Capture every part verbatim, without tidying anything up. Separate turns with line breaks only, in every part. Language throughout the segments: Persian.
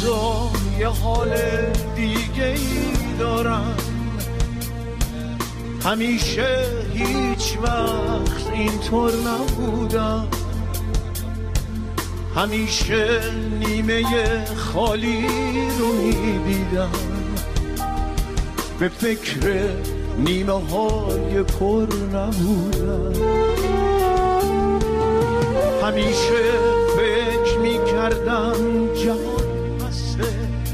روزا یه حال دیگه ای دارم، همیشه هیچ وقت اینطور نبودم، همیشه نیمه خالی رو میدیدم، به فکر نیمه های پر نبودم، همیشه فکر میکردم جهان بسته،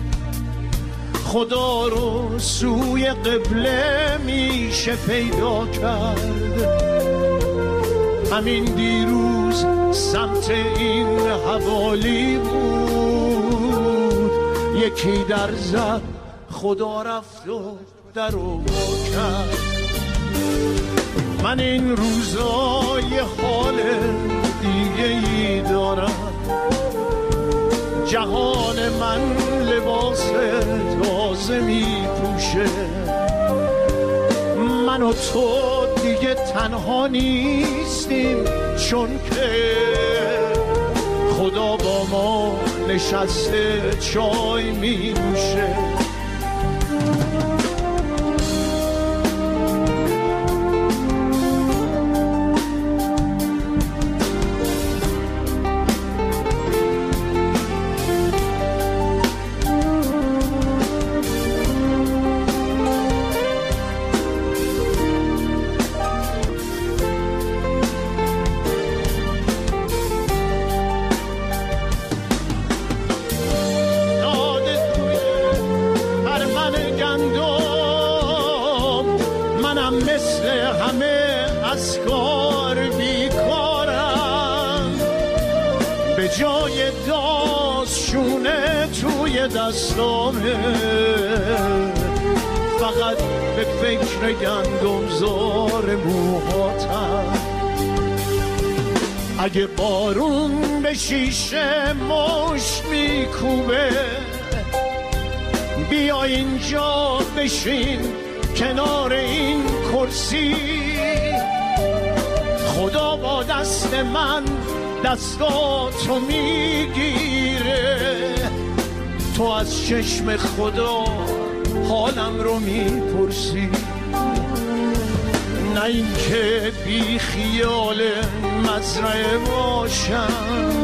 خدا رو سوی قبله میشه پیدا کرد. همین دیروز سمت این حوالی بود، یکی در زد خدا رفت و در رو با کرد. من این روزا یه حال دیگه ای دارم، جهان من لباس تازه می پوشه، من و تو دیگه تنها نیستیم، چون که خدا با ما نشسته چای می نوشه. دستامه فقط به فکر گندم زار موهاتم، اگه بارون به شیشه مشت میکوبه، بیا اینجا بشین کنار این کرسی، خدا با دست من دستاتو میگیره، تو از چشم خدا حالم رو میپرسی، نه این که بی خیال مزرعه باشم،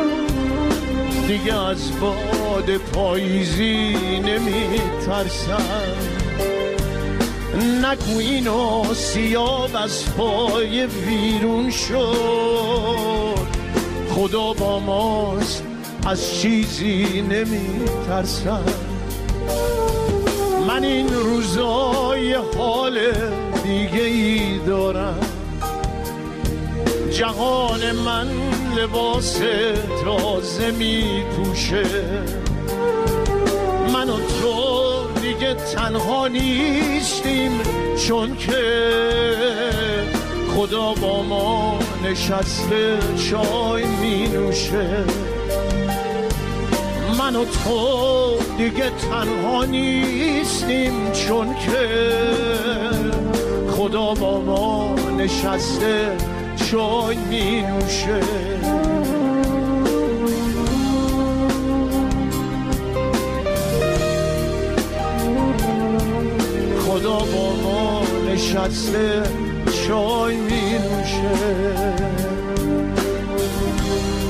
دیگه از باد پاییزی نمیترسم، نگو اینو سیاب از پای بیرون شد، خدا با ماست از چیزی نمی ترسم. من این روزای حال دیگه ای دارم، جهان من لباس تازه می پوشه، من و تو دیگه تنها نیستیم، چون که خدا با ما نشسته چای می نوشه. من و تو دیگه تنها نیستیم، چون که خدا با ما نشسته چای می نوشه. خدا با ما نشسته چای می نوشه.